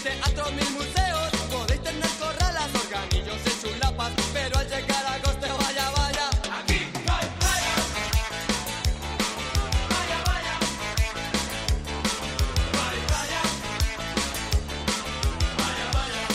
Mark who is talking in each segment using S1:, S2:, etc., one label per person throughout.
S1: teatros, 1000 museos. Podéis tener corralas, organillos y chulapas, pero al llegar a agosto, vaya, vaya. Aquí no hay playa. Vaya, vaya. No hay playa. Vaya,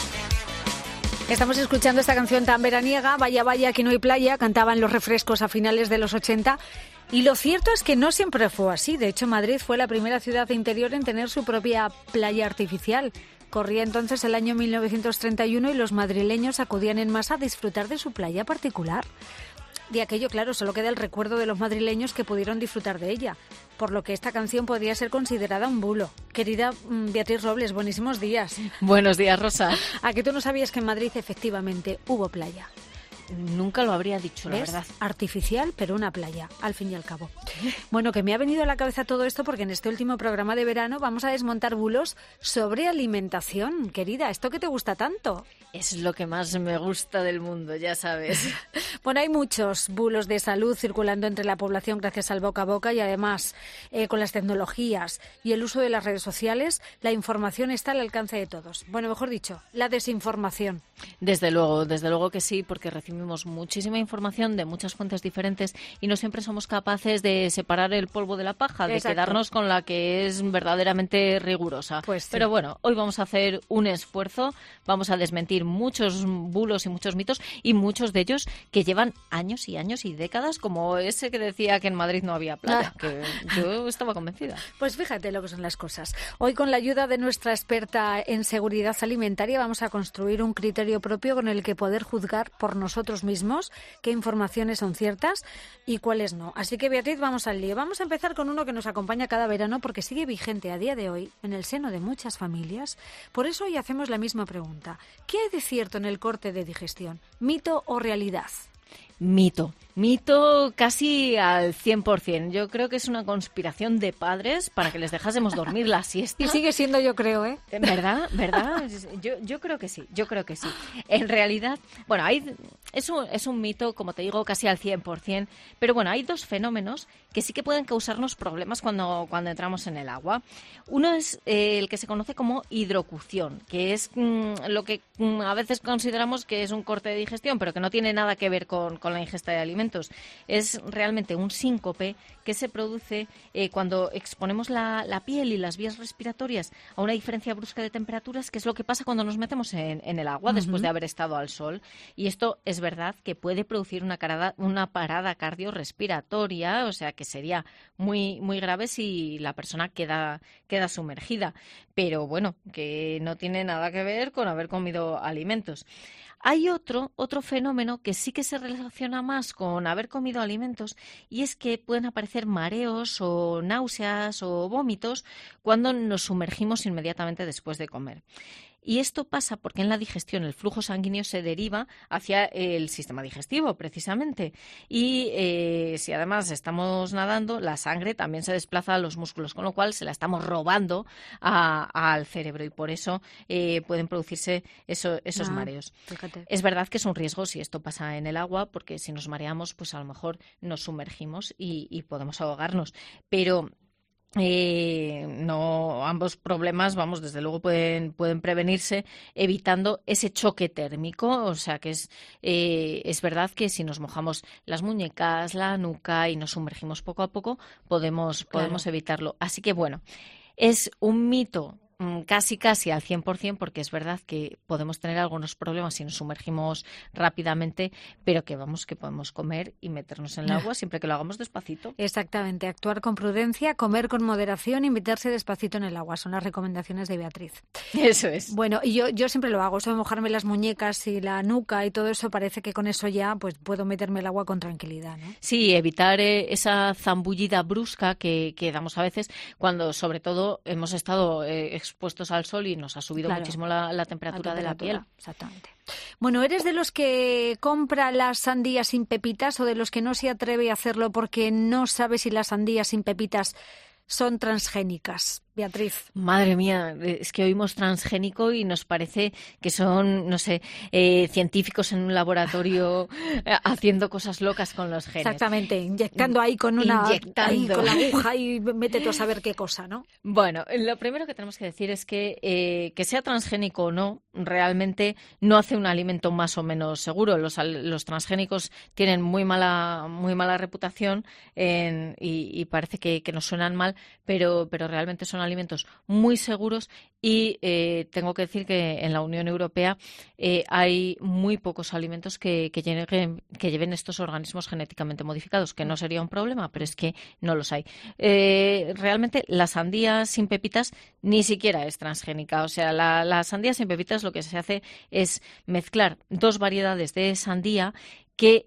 S1: vaya.
S2: Estamos escuchando esta canción tan veraniega, Vaya, vaya, que no hay playa, cantaban Los Refrescos a finales de los 80. Y lo cierto es que no siempre fue así. De hecho, Madrid fue la primera ciudad de interior en tener su propia playa artificial. Corría entonces el año 1931 y los madrileños acudían en masa a disfrutar de su playa particular. De aquello, claro, solo queda el recuerdo de los madrileños que pudieron disfrutar de ella, por lo que esta canción podría ser considerada un bulo. Querida Beatriz Robles, buenísimos días.
S3: Buenos días, Rosa.
S2: ¿A que tú no sabías que en Madrid efectivamente hubo playa?
S3: Nunca lo habría dicho, la
S2: ¿Ves?
S3: verdad.
S2: Artificial, pero una playa, al fin y al cabo. Bueno, que me ha venido a la cabeza todo esto porque en este último programa de verano vamos a desmontar bulos sobre alimentación. Querida, ¿esto que te gusta tanto?
S3: Es lo que más me gusta del mundo, ya sabes.
S2: Bueno, hay muchos bulos de salud circulando entre la población gracias al boca a boca y además con las tecnologías y el uso de las redes sociales, la información está al alcance de todos. Bueno, mejor dicho, la desinformación.
S3: Desde luego que sí, porque recibimos muchísima información de muchas fuentes diferentes y no siempre somos capaces de separar el polvo de la paja, de quedarnos con la que es verdaderamente rigurosa.
S2: Pues sí.
S3: Pero bueno, hoy vamos a hacer un esfuerzo, vamos a desmentir muchos bulos y muchos mitos y muchos de ellos que llevan años y años y décadas, como ese que decía que en Madrid no había playa, que yo estaba convencida.
S2: Pues fíjate lo que son las cosas. Hoy, con la ayuda de nuestra experta en seguridad alimentaria, vamos a construir un criterio propio con el que poder juzgar por nosotros mismos qué informaciones son ciertas y cuáles no. Así que, Beatriz, vamos al lío. Vamos a empezar con uno que nos acompaña cada verano porque sigue vigente a día de hoy en el seno de muchas familias. Por eso hoy hacemos la misma pregunta. ¿Qué hay de cierto en el corte de digestión? ¿Mito o realidad?
S3: Mito casi al 100%. Yo creo que es una conspiración de padres para que les dejásemos dormir la siesta.
S2: Y sigue siendo, yo creo, ¿eh?
S3: ¿Verdad? Yo creo que sí. En realidad, bueno, es un mito, como te digo, casi al 100%. Pero bueno, hay dos fenómenos que sí que pueden causarnos problemas cuando entramos en el agua. Uno es el que se conoce como hidrocución, que es lo que a veces consideramos que es un corte de digestión, pero que no tiene nada que ver con la ingesta de alimentos. Es realmente un síncope que se produce cuando exponemos la piel y las vías respiratorias a una diferencia brusca de temperaturas, que es lo que pasa cuando nos metemos en el agua después de haber estado al sol. Y esto es verdad que puede producir una parada cardiorrespiratoria, o sea que sería muy, muy grave si la persona queda sumergida. Pero bueno, que no tiene nada que ver con haber comido alimentos. Hay otro fenómeno que sí que se relaciona más con haber comido alimentos y es que pueden aparecer mareos o náuseas o vómitos cuando nos sumergimos inmediatamente después de comer. Y esto pasa porque en la digestión el flujo sanguíneo se deriva hacia el sistema digestivo, precisamente. Y si además estamos nadando, la sangre también se desplaza a los músculos, con lo cual se la estamos robando al cerebro y por eso pueden producirse esos mareos.
S2: Fíjate.
S3: Es verdad que es un riesgo si esto pasa en el agua, porque si nos mareamos, pues a lo mejor nos sumergimos y podemos ahogarnos. Pero no, ambos problemas, desde luego pueden prevenirse evitando ese choque térmico, o sea que es verdad que si nos mojamos las muñecas, la nuca y nos sumergimos poco a poco, podemos evitarlo. Así que bueno, es un mito casi al 100%, porque es verdad que podemos tener algunos problemas si nos sumergimos rápidamente, pero que podemos comer y meternos en el agua siempre que lo hagamos despacito.
S2: Exactamente, actuar con prudencia, comer con moderación y meterse despacito en el agua, son las recomendaciones de Beatriz.
S3: Eso es.
S2: Bueno, y yo siempre lo hago, eso de mojarme las muñecas y la nuca y todo eso, parece que con eso ya pues puedo meterme el agua con tranquilidad, ¿no?
S3: Sí, evitar esa zambullida brusca que damos a veces cuando sobre todo hemos estado expuestos al sol y nos ha subido muchísimo la temperatura de la piel.
S2: Exactamente. Bueno, ¿eres de los que compra las sandías sin pepitas o de los que no se atreve a hacerlo porque no sabe si las sandías sin pepitas son transgénicas? Beatriz?
S3: Madre mía, es que oímos transgénico y nos parece que son, no sé, científicos en un laboratorio haciendo cosas locas con los genes.
S2: Exactamente, inyectando ahí con una ahí con la aguja y métete a saber qué cosa, ¿no?
S3: Bueno, lo primero que tenemos que decir es que sea transgénico o no, realmente no hace un alimento más o menos seguro. Los transgénicos tienen muy mala reputación y parece que nos suenan mal, pero realmente son alimentos muy seguros y tengo que decir que en la Unión Europea hay muy pocos alimentos que lleven estos organismos genéticamente modificados, que no sería un problema, pero es que no los hay. Realmente la sandía sin pepitas ni siquiera es transgénica. O sea, la sandía sin pepitas lo que se hace es mezclar dos variedades de sandía que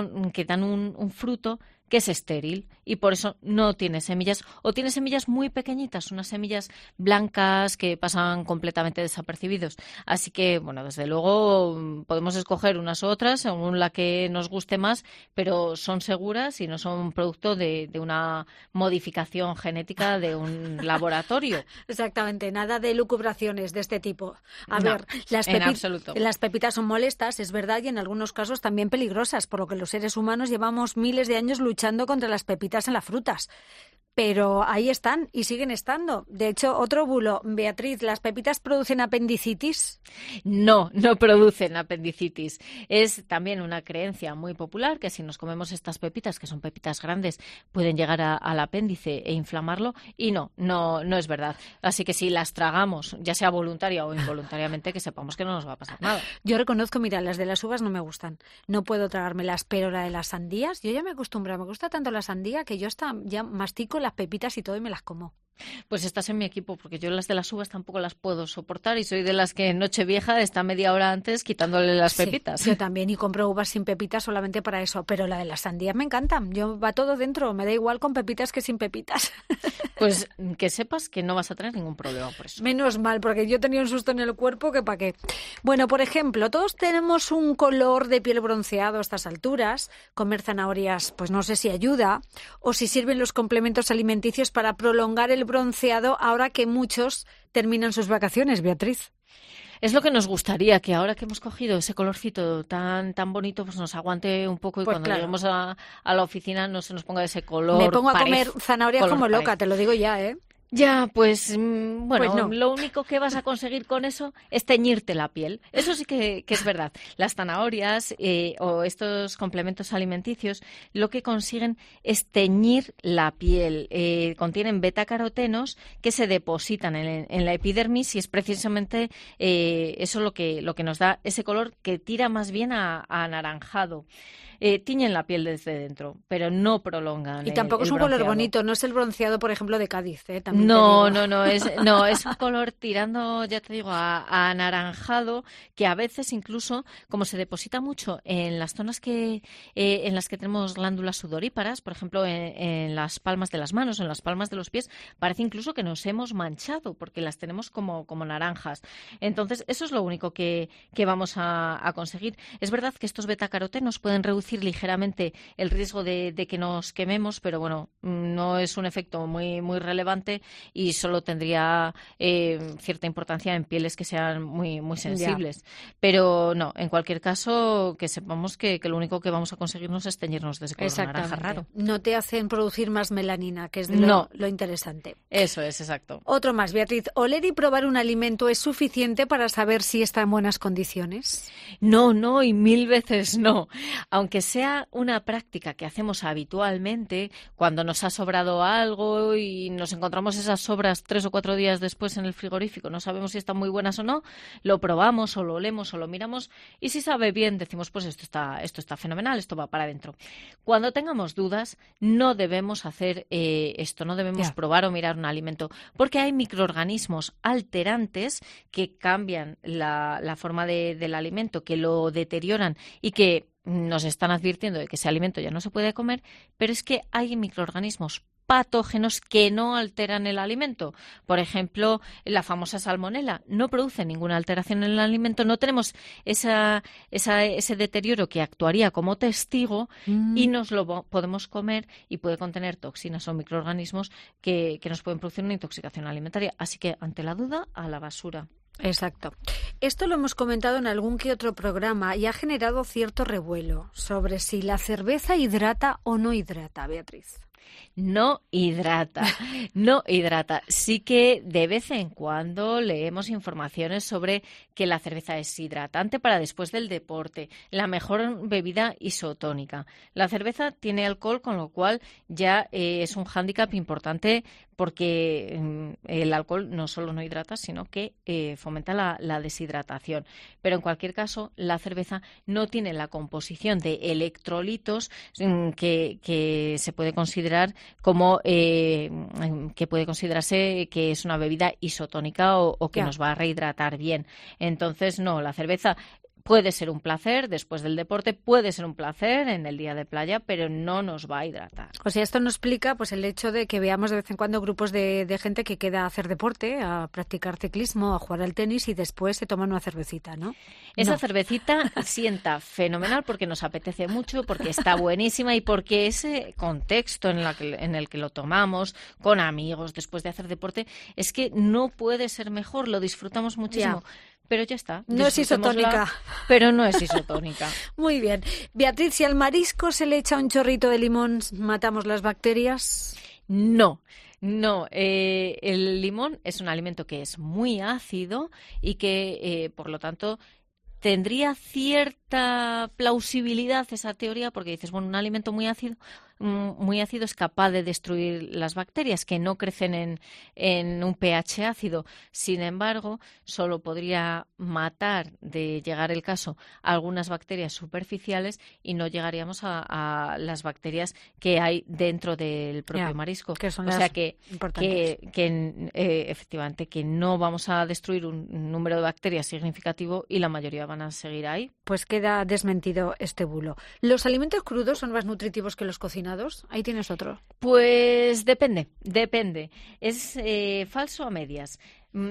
S3: dan un fruto que es estéril y por eso no tiene semillas o tiene semillas muy pequeñitas, unas semillas blancas que pasan completamente desapercibidos. Así que, bueno, desde luego podemos escoger unas u otras según la que nos guste más, pero son seguras y no son producto de una modificación genética de un laboratorio.
S2: Exactamente, nada de lucubraciones de este tipo. A
S3: No,
S2: ver,
S3: en absoluto.
S2: las pepitas son molestas, es verdad, y en algunos casos también peligrosas, por lo que los seres humanos llevamos miles de años luchando contra las pepitas en las frutas. Pero ahí están y siguen estando. De hecho, otro bulo. Beatriz, ¿las pepitas producen apendicitis?
S3: No producen apendicitis. Es también una creencia muy popular que si nos comemos estas pepitas, que son pepitas grandes, pueden llegar al apéndice e inflamarlo. Y no es verdad. Así que si las tragamos, ya sea voluntaria o involuntariamente, que sepamos que no nos va a pasar nada.
S2: Yo reconozco, mira, las de las uvas no me gustan. No puedo tragármelas, pero la de las sandías, yo ya me acostumbro. Me gusta tanto la sandía que yo ya mastico las pepitas y todo y me las como.
S3: Pues estás en mi equipo, porque yo las de las uvas tampoco las puedo soportar y soy de las que en Nochevieja está media hora antes quitándole las pepitas.
S2: Yo también, y compro uvas sin pepitas solamente para eso, pero la de las sandías me encanta. Yo va todo dentro, me da igual con pepitas que sin pepitas.
S3: Pues que sepas que no vas a tener ningún problema por eso.
S2: Menos mal, porque yo tenía un susto en el cuerpo que pa' qué. Bueno, por ejemplo, todos tenemos un color de piel bronceado a estas alturas. Comer zanahorias, pues no sé si ayuda, o si sirven los complementos alimenticios para prolongar el bronceado ahora que muchos terminan sus vacaciones, Beatriz.
S3: Es lo que nos gustaría, que ahora que hemos cogido ese colorcito tan bonito, pues nos aguante un poco y
S2: pues
S3: cuando
S2: claro.
S3: lleguemos a la oficina no se nos ponga ese color.
S2: Me pongo a comer zanahorias como loca, te lo digo ya, ¿eh?
S3: Ya, pues bueno,
S2: Pues no.
S3: Lo único que vas a conseguir con eso es teñirte la piel. Eso sí que es verdad. Las zanahorias o estos complementos alimenticios lo que consiguen es teñir la piel. Contienen betacarotenos que se depositan en la epidermis y es precisamente eso lo que nos da ese color que tira más bien a anaranjado. Tiñen la piel desde dentro, pero no prolongan.
S2: Y tampoco es un
S3: bronceado.
S2: color bonito, no es el bronceado, por ejemplo, de Cádiz, también
S3: No,
S2: te digo.
S3: es un color tirando, ya te digo, a anaranjado, que a veces incluso, como se deposita mucho en las zonas en las que tenemos glándulas sudoríparas, por ejemplo, en las palmas de las manos, en las palmas de los pies, parece incluso que nos hemos manchado, porque las tenemos como naranjas. Entonces, eso es lo único que vamos a conseguir. Es verdad que estos betacarotenos pueden reducir ligeramente el riesgo de que nos quememos, pero bueno, no es un efecto muy relevante y solo tendría cierta importancia en pieles que sean muy sensibles. Ya. Pero no, en cualquier caso, que sepamos que lo único que vamos a conseguirnos es teñirnos de ese color naranja raro.
S2: No te hacen producir más melanina, que es de lo interesante.
S3: Eso es, exacto.
S2: Otro más, Beatriz. ¿Oler y probar un alimento es suficiente para saber si está en buenas condiciones?
S3: No, y 1000 veces no. Aunque sea una práctica que hacemos habitualmente, cuando nos ha sobrado algo y nos encontramos esas sobras 3 o 4 días después en el frigorífico, no sabemos si están muy buenas o no, lo probamos o lo olemos o lo miramos y si sabe bien decimos, pues esto está fenomenal, esto va para adentro. Cuando tengamos dudas, no debemos hacer esto, no debemos probar o mirar un alimento, porque hay microorganismos alterantes que cambian la forma del alimento, que lo deterioran y que nos están advirtiendo de que ese alimento ya no se puede comer, pero es que hay microorganismos patógenos que no alteran el alimento. Por ejemplo, la famosa salmonela no produce ninguna alteración en el alimento, no tenemos ese deterioro que actuaría como testigo y nos lo podemos comer y puede contener toxinas o microorganismos que nos pueden producir una intoxicación alimentaria. Así que, ante la duda, a la basura.
S2: Exacto. Esto lo hemos comentado en algún que otro programa y ha generado cierto revuelo sobre si la cerveza hidrata o no hidrata, Beatriz.
S3: No hidrata, no hidrata. Sí que de vez en cuando leemos informaciones sobre que la cerveza es hidratante para después del deporte, la mejor bebida isotónica. La cerveza tiene alcohol, con lo cual ya es un hándicap importante porque el alcohol no solo no hidrata, sino que fomenta la deshidratación. Pero en cualquier caso, la cerveza no tiene la composición de electrolitos que se puede considerar como que puede considerarse que es una bebida isotónica o que nos va a rehidratar bien. Entonces, no, la cerveza puede ser un placer después del deporte, puede ser un placer en el día de playa, pero no nos va a hidratar.
S2: O sea, esto nos explica pues el hecho de que veamos de vez en cuando grupos de gente que queda a hacer deporte, a practicar ciclismo, a jugar al tenis y después se toman una cervecita, ¿no?
S3: Esa cervecita sienta fenomenal porque nos apetece mucho, porque está buenísima y porque ese contexto en el que lo tomamos con amigos después de hacer deporte es que no puede ser mejor, lo disfrutamos muchísimo.
S2: Ya.
S3: Pero ya está.
S2: No es isotónica.
S3: Pero no es isotónica.
S2: Muy bien. Beatriz, si al marisco se le echa un chorrito de limón, ¿matamos las bacterias?
S3: No. No, el limón es un alimento que es muy ácido y que, por lo tanto, tendría cierta plausibilidad esa teoría porque dices, bueno, un alimento muy ácido es capaz de destruir las bacterias que no crecen en un pH ácido. Sin embargo, solo podría matar, de llegar el caso, a algunas bacterias superficiales y no llegaríamos a las bacterias que hay dentro del propio marisco.
S2: Que son
S3: o sea que efectivamente que no vamos a destruir un número de bacterias significativo y la mayoría van a seguir ahí.
S2: Pues queda desmentido este bulo. ¿Los alimentos crudos son más nutritivos que los cocinados? Ahí tienes otro.
S3: Pues depende. Es falso a medias.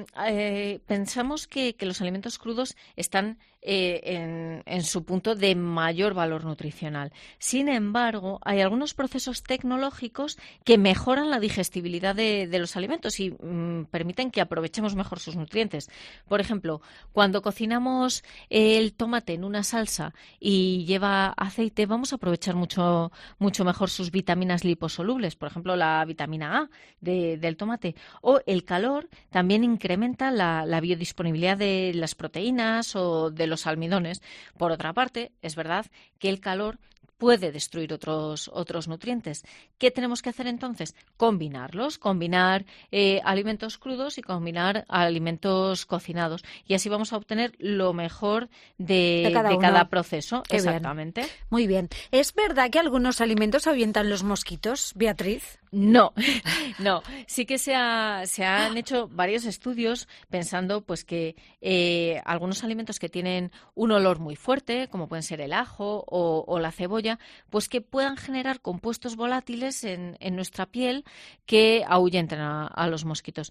S3: Pensamos que los alimentos crudos están en su punto de mayor valor nutricional. Sin embargo, hay algunos procesos tecnológicos que mejoran la digestibilidad de los alimentos y permiten que aprovechemos mejor sus nutrientes. Por ejemplo, cuando cocinamos el tomate en una salsa y lleva aceite, vamos a aprovechar mucho mejor sus vitaminas liposolubles, por ejemplo, la vitamina A del tomate. O el calor también incrementa la biodisponibilidad de las proteínas o de los almidones. Por otra parte, es verdad que el calor puede destruir otros nutrientes. ¿Qué tenemos que hacer entonces? Combinarlos, combinar alimentos crudos y combinar alimentos cocinados. Y así vamos a obtener lo mejor de cada proceso.
S2: Qué
S3: exactamente.
S2: Bien. Muy bien. ¿Es verdad que algunos alimentos ahuyentan los mosquitos, Beatriz?
S3: No. Sí que se han hecho varios estudios pensando pues que algunos alimentos que tienen un olor muy fuerte, como pueden ser el ajo o la cebolla, pues que puedan generar compuestos volátiles en nuestra piel que ahuyenten a los mosquitos.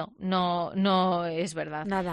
S3: No es verdad.
S2: Nada.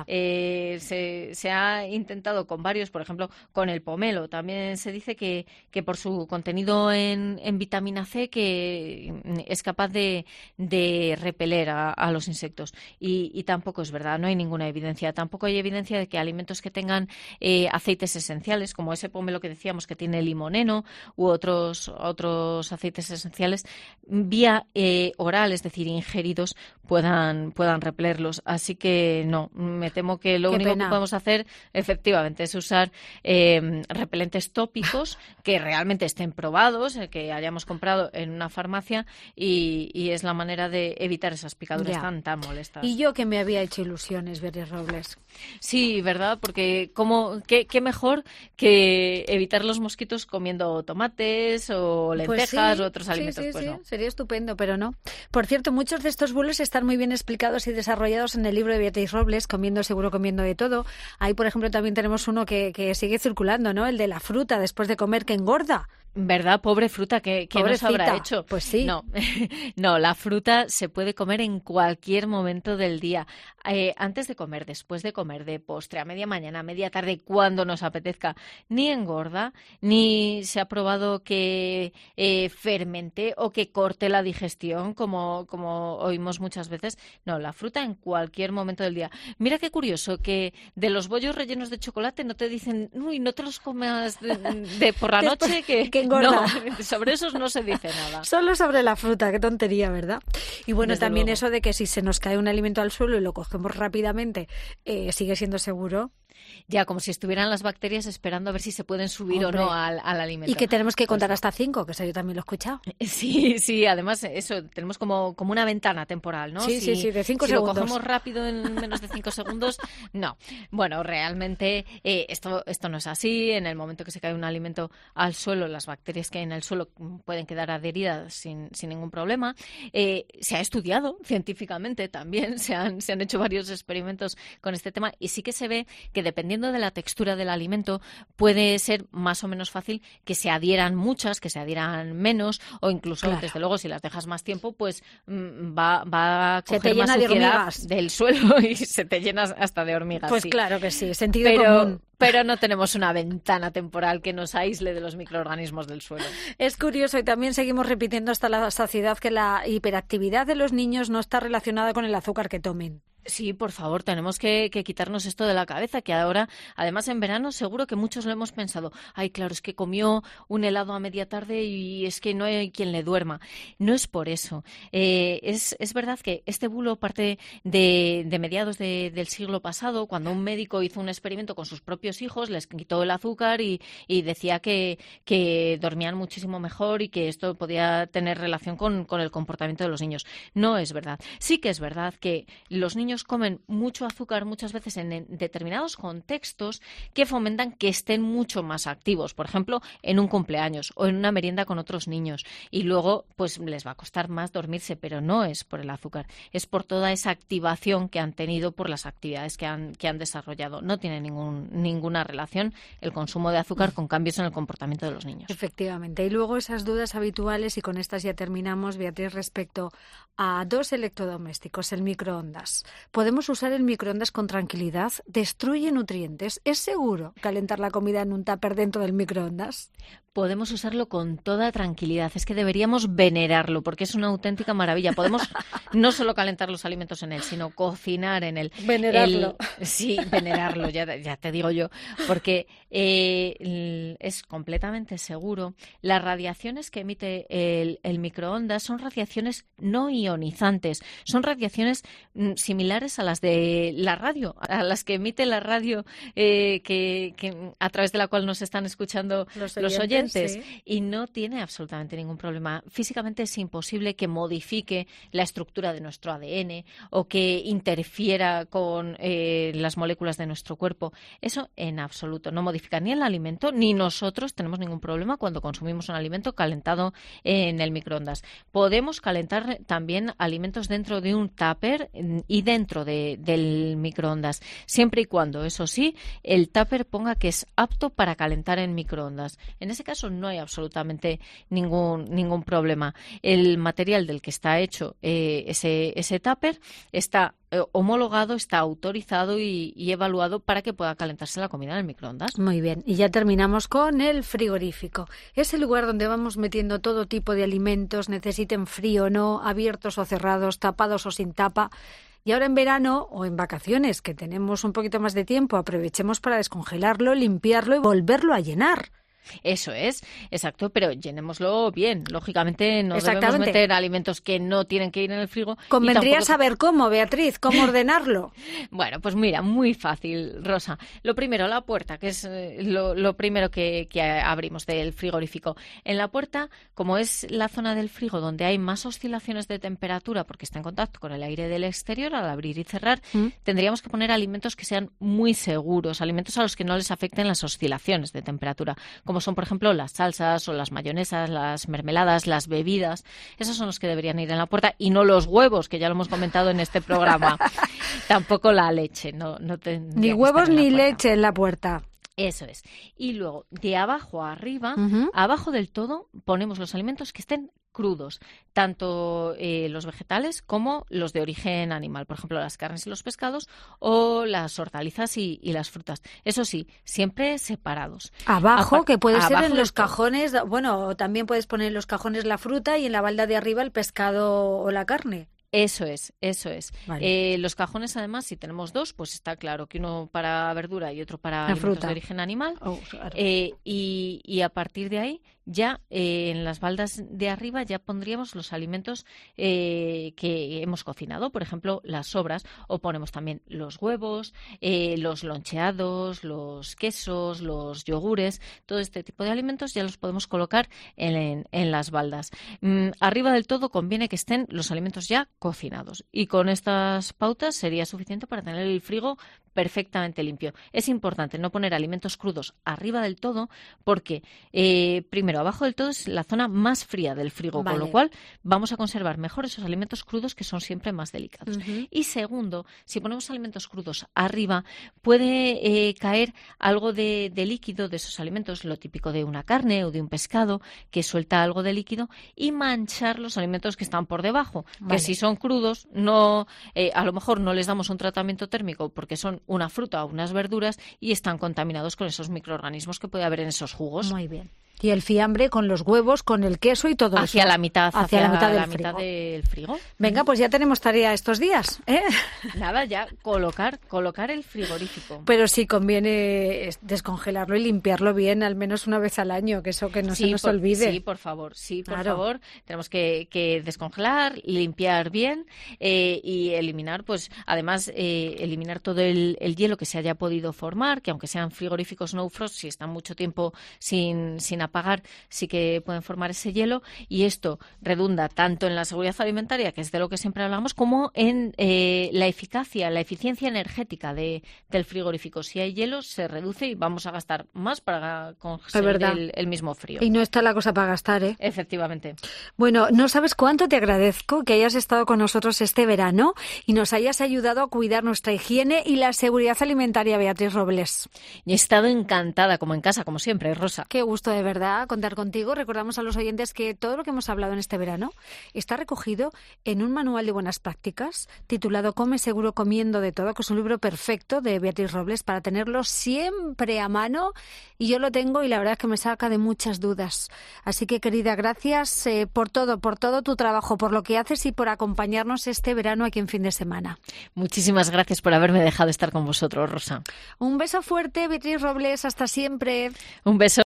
S3: Se ha intentado con varios, por ejemplo, con el pomelo. También se dice que por su contenido en vitamina C que es capaz de repeler a los insectos. Y tampoco es verdad, no hay ninguna evidencia. Tampoco hay evidencia de que alimentos que tengan aceites esenciales, como ese pomelo que decíamos que tiene limoneno, u otros aceites esenciales, vía oral, es decir, ingeridos, puedan repelerlos. Así que no, me temo que lo único que podemos hacer, efectivamente, es usar repelentes tópicos que realmente estén probados, que hayamos comprado en una farmacia y es la manera de evitar esas picaduras tan molestas.
S2: Y yo que me había hecho ilusiones, Beatriz Robles.
S3: Sí, ¿verdad? Porque ¿qué mejor que evitar los mosquitos comiendo o tomates o lentejas
S2: Pues sí,
S3: o otros alimentos.
S2: Sí,
S3: Pues no.
S2: sería estupendo, pero no. Por cierto, muchos de estos bulos están muy bien explicados y desarrollados en el libro de Beatriz Robles, Comiendo seguro, comiendo de todo. Ahí, por ejemplo, también tenemos uno que sigue circulando, ¿no? El de la fruta después de comer que engorda.
S3: ¿Verdad? Pobre fruta, que nos habrá hecho.
S2: Pues sí.
S3: No, no, la fruta se puede comer en cualquier momento del día. Antes de comer, después de comer, de postre, a media mañana, a media tarde, cuando nos apetezca. Ni engorda, ni se ha probado que fermente o que corte la digestión, como oímos muchas veces. No, la fruta en cualquier momento del día. Mira qué curioso que de los bollos rellenos de chocolate no te dicen, uy, no te los comas de por la noche, que
S2: engorda.
S3: No, sobre esos no se dice nada.
S2: Solo sobre la fruta, qué tontería, ¿verdad? Y bueno,
S3: Desde
S2: también
S3: luego.
S2: eso de que si se nos cae un alimento al suelo y lo cogemos rápidamente, sigue siendo seguro.
S3: Ya, como si estuvieran las bacterias esperando a ver si se pueden subir
S2: Hombre.
S3: o no al alimento.
S2: Y que tenemos que contar
S3: Pues no.
S2: hasta 5, que eso yo también lo he escuchado.
S3: Sí, además eso, tenemos como una ventana temporal, ¿no?
S2: Sí, sí, de 5
S3: si
S2: segundos.
S3: lo cogemos rápido en menos de 5 segundos, no. Bueno, realmente esto no es así. En el momento que se cae un alimento al suelo, las bacterias que hay en el suelo pueden quedar adheridas sin ningún problema. Se ha estudiado científicamente también, se han hecho varios experimentos con este tema y sí que se ve que dependiendo de la textura del alimento puede ser más o menos fácil que se adhieran muchas, que se adhieran menos o incluso,
S2: Claro.
S3: desde luego, si las dejas más tiempo, pues va a
S2: Se te
S3: coger más
S2: llena de
S3: suciedad
S2: hormigas.
S3: del suelo y se te llenas hasta de hormigas.
S2: Pues
S3: sí.
S2: claro que sí, sentido común.
S3: Pero no tenemos una ventana temporal que nos aísle de los microorganismos del suelo.
S2: Es curioso y también seguimos repitiendo hasta la saciedad que la hiperactividad de los niños no está relacionada con el azúcar que tomen.
S3: Sí, por favor, tenemos que quitarnos esto de la cabeza, que ahora, además en verano, seguro que muchos lo hemos pensado. Ay, claro, es que comió un helado a media tarde y es que no hay quien le duerma. No es por eso. Es verdad que este bulo parte de mediados del siglo pasado, cuando un médico hizo un experimento con sus propios hijos, les quitó el azúcar y decía que dormían muchísimo mejor y que esto podía tener relación con el comportamiento de los niños. No es verdad. Sí que es verdad que los niños comen mucho azúcar muchas veces en determinados contextos que fomentan que estén mucho más activos, por ejemplo, en un cumpleaños o en una merienda con otros niños y luego pues les va a costar más dormirse, pero no es por el azúcar, es por toda esa activación que han tenido por las actividades que han desarrollado. No tiene ninguna relación el consumo de azúcar con cambios en el comportamiento de los niños.
S2: Efectivamente. Y luego esas dudas habituales, y con estas ya terminamos, Beatriz, respecto a 2 electrodomésticos, el microondas. ¿Podemos usar el microondas con tranquilidad? ¿Destruye nutrientes? ¿Es seguro calentar la comida en un tupper dentro del microondas?
S3: Podemos usarlo con toda tranquilidad. Es que deberíamos venerarlo porque es una auténtica maravilla. Podemos no solo calentar los alimentos en él, sino cocinar en él.
S2: Venerarlo.
S3: Sí, venerarlo, ya te digo yo, porque es completamente seguro. Las radiaciones que emite el microondas son radiaciones no ionizantes, son radiaciones similares a las de la radio, a las que emite la radio que a través de la cual nos están escuchando los oyentes.
S2: Sí.
S3: Y no tiene absolutamente ningún problema. Físicamente es imposible que modifique la estructura de nuestro ADN o que interfiera con las moléculas de nuestro cuerpo. Eso en absoluto. No modifica ni el alimento, ni nosotros tenemos ningún problema cuando consumimos un alimento calentado en el microondas. Podemos calentar también alimentos dentro de un tupper y dentro del microondas, siempre y cuando, eso sí, el tupper ponga que es apto para calentar en microondas. En ese caso no hay absolutamente ningún problema. El material del que está hecho ese tupper está homologado, está autorizado y evaluado para que pueda calentarse la comida en el microondas.
S2: Muy bien, y ya terminamos con el frigorífico. Es el lugar donde vamos metiendo todo tipo de alimentos, necesiten frío o no, abiertos o cerrados, tapados o sin tapa. Y ahora en verano o en vacaciones, que tenemos un poquito más de tiempo, aprovechemos para descongelarlo, limpiarlo y volverlo a llenar.
S3: Eso es, exacto, pero llenémoslo bien. Lógicamente no debemos meter alimentos que no tienen que ir en el frigo.
S2: Convendría saber cómo, Beatriz, cómo ordenarlo.
S3: Bueno, pues mira, muy fácil, Rosa. Lo primero, la puerta, que es lo primero que abrimos del frigorífico. En la puerta, como es la zona del frigo donde hay más oscilaciones de temperatura porque está en contacto con el aire del exterior, al abrir y cerrar, tendríamos que poner alimentos que sean muy seguros, alimentos a los que no les afecten las oscilaciones de temperatura, como como son, por ejemplo, las salsas o las mayonesas, las mermeladas, las bebidas. Esos son los que deberían ir en la puerta y no los huevos, que ya lo hemos comentado en este programa. Tampoco la leche.
S2: Ni huevos ni leche en la puerta.
S3: Eso es. Y luego, de abajo a arriba,
S2: Ujú.
S3: abajo del todo, ponemos los alimentos que estén crudos, tanto los vegetales como los de origen animal, por ejemplo, las carnes y los pescados o las hortalizas y las frutas. Eso sí, siempre separados.
S2: Abajo, que puede ser
S3: abajo
S2: en
S3: del
S2: los
S3: todo.
S2: cajones, bueno, también puedes poner en los cajones la fruta y en la balda de arriba el pescado o la carne.
S3: Eso es, eso es.
S2: Vale.
S3: Los cajones, además, si tenemos dos, pues está claro que uno para verdura y otro para
S2: La
S3: alimentos
S2: fruta.
S3: de origen animal.
S2: Oh, claro.
S3: Y a partir de ahí, ya en las baldas de arriba ya pondríamos los alimentos que hemos cocinado, por ejemplo, las sobras, o ponemos también los huevos, los loncheados, los quesos, los yogures, todo este tipo de alimentos ya los podemos colocar en las baldas. Arriba del todo conviene que estén los alimentos ya cocinados y con estas pautas sería suficiente para tener el frigo perfectamente limpio. Es importante no poner alimentos crudos arriba del todo porque, primero, abajo del todo es la zona más fría del frigo,
S2: Vale.
S3: con lo cual vamos a conservar mejor esos alimentos crudos que son siempre más delicados.
S2: Ujú.
S3: Y segundo, si ponemos alimentos crudos arriba, puede caer algo de líquido de esos alimentos, lo típico de una carne o de un pescado, que suelta algo de líquido y manchar los alimentos que están por debajo,
S2: Vale.
S3: que si son crudos, no, a lo mejor no les damos un tratamiento térmico porque son una fruta o unas verduras y están contaminados con esos microorganismos que puede haber en esos jugos.
S2: Muy bien. Y el fiambre con los huevos, con el queso y todo
S3: Hacia
S2: eso.
S3: la mitad,
S2: Hacia la mitad del
S3: la
S2: frigo.
S3: mitad del frigo.
S2: Venga, pues ya tenemos tarea estos días, ¿eh?
S3: Nada, ya colocar el frigorífico.
S2: Pero sí conviene descongelarlo y limpiarlo bien, al menos una vez al año, que eso que no se nos olvide.
S3: Sí, por favor, por
S2: Claro.
S3: favor. Tenemos que descongelar, limpiar bien y eliminar, pues, además, eliminar todo el hielo que se haya podido formar, que aunque sean frigoríficos no frost, si están mucho tiempo sin apagar, sí que pueden formar ese hielo y esto redunda tanto en la seguridad alimentaria, que es de lo que siempre hablamos, como en la eficacia, la eficiencia energética del frigorífico. Si hay hielo, se reduce y vamos a gastar más para conseguir
S2: verdad.
S3: el mismo frío.
S2: Y no está la cosa para gastar, ¿eh?
S3: Efectivamente.
S2: Bueno, no sabes cuánto te agradezco que hayas estado con nosotros este verano y nos hayas ayudado a cuidar nuestra higiene y la seguridad alimentaria, Beatriz Robles.
S3: Y he estado encantada, como en casa, como siempre, Rosa.
S2: Qué gusto de verdad contar contigo. Recordamos a los oyentes que todo lo que hemos hablado en este verano está recogido en un manual de buenas prácticas titulado Come seguro comiendo de todo, que es un libro perfecto de Beatriz Robles para tenerlo siempre a mano y yo lo tengo y la verdad es que me saca de muchas dudas. Así que, querida, gracias por todo tu trabajo, por lo que haces y por acompañarnos este verano aquí en Fin de Semana.
S3: Muchísimas gracias por haberme dejado estar con vosotros, Rosa.
S2: Un beso fuerte, Beatriz Robles. Hasta siempre.
S3: Un beso.